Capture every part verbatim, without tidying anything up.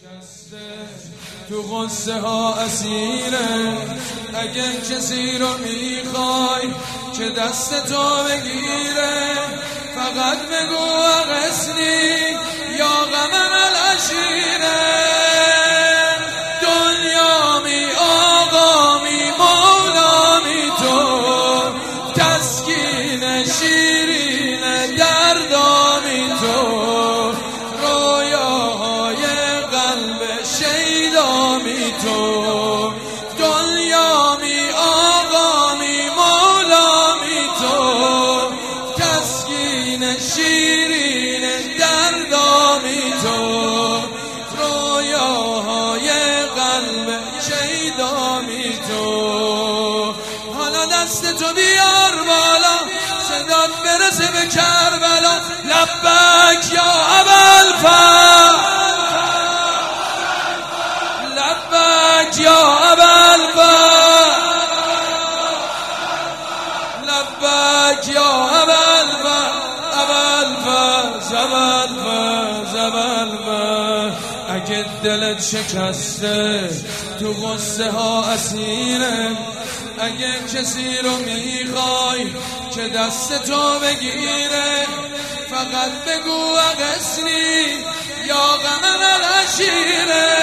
تو غصه ها اسیره، اگه کسی رو میخوای که دست تو بگیره، فقط بگو اغثنی یا قمر العشیره. دنیامی آقامی مولامی تو، تسکین شیرین دردامی تو، تو دنیامی آقامی مولامی تو، تسکین شیرین دردامی تو، رویاهای قلب شیدامی تو. حالا دست تو بیار بالا، صدات برسه به کربلا. لبک یا ابوالفضل، لبک یا ابوالفضل، لبک یا ابوالفضل، ابوالفضل، ابوالفضل، ابوالفضل. اگه دلت شکسته تو غصه ها اسیره، اگه کسی رو میخوای که دست تو بگیره، فقط بگو اغثنی یا قمر العشیره.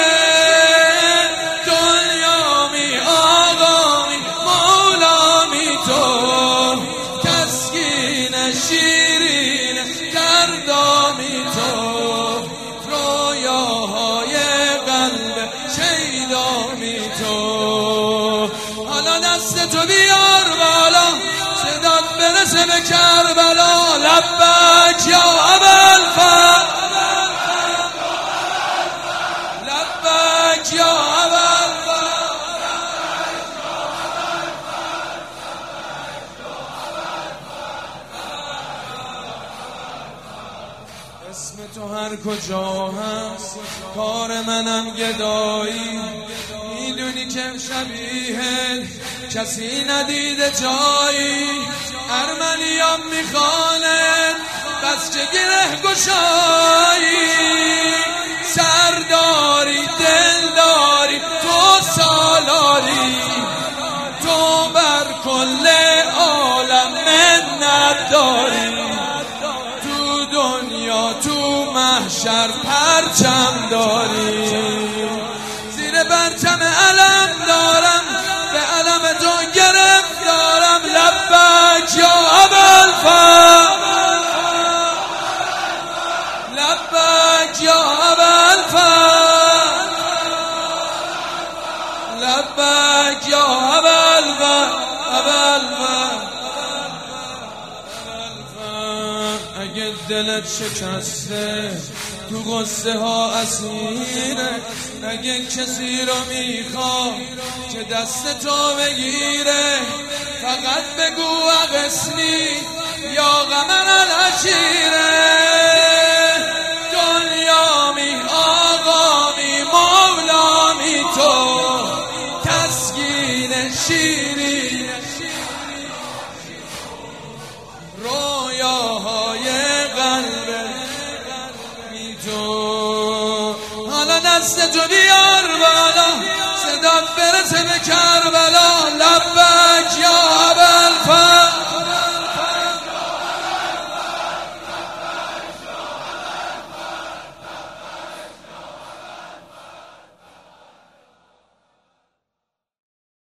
دنیامی آقامی مولامی تو، تسکین شیرین دردامی تو، رویاهای قلب شیدامی تو. حالا دست تو بیار بالا، صدات برسه به کربلا. لبک یا ابوالفضل، لبک یا ابوالفضل. اسم تو هر کجا هست کار منم گدایی، میدونی که شبیه کسی ندیده جایی. ارمنیام میخوانه بس که گره گشایی، سرداری دلداری تو سالاری، تو بر کل عالم منت داری. تو دنیا تو محشر پرچم داری، زیر پرچم علم دارم، به علم تو گرفتارم. لبک یا ابوالفضل، لبک یا ابوالفضل، لبک یا ابوالفضل، ابوالفضل. اگه دلت شکسته تو غصه ها اسیره، اگه کسی رو میخواد که دست تو بگیره، فقط بگو اغثنی یا قمر العشیره. دنیامی آقامی مولامی تو، تسکین شیرین رویاهای قلب تو. حالا دست تو بیار بالا، صدات برسه به کربلا.